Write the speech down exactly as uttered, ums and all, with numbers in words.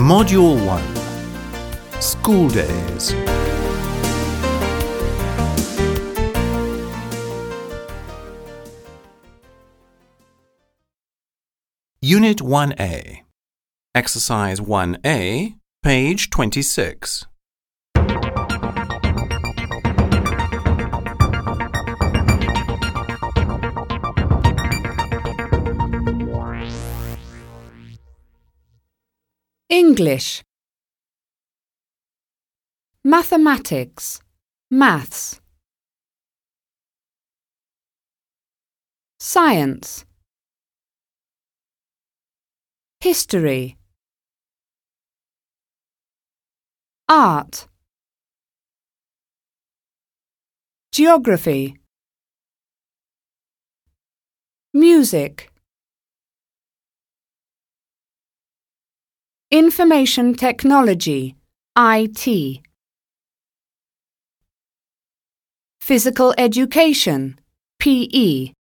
Module one. School Days. Unit one A. Exercise one A, page twenty-six. English. Mathematics, maths. Science. History. Art. Geography. Music. Information technology, I T. Physical education, P E.